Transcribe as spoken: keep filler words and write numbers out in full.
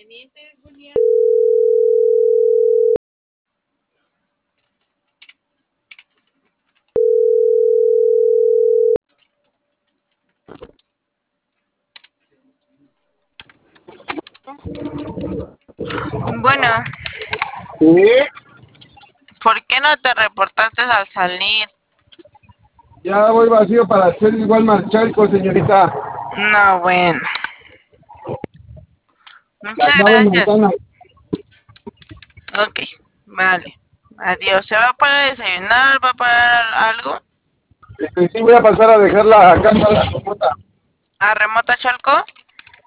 Bueno, Sí, ¿por qué no te reportaste al salir? ya voy vacío para hacer igual marcharco, señorita. No, bueno. La Muchas acabo en gracias. Montana. Ok, vale. Adiós. ¿Se va para desayunar? ¿Va para algo? Este, sí, voy a pasar a dejar la casa a la comota. ¿A Remota Chalco?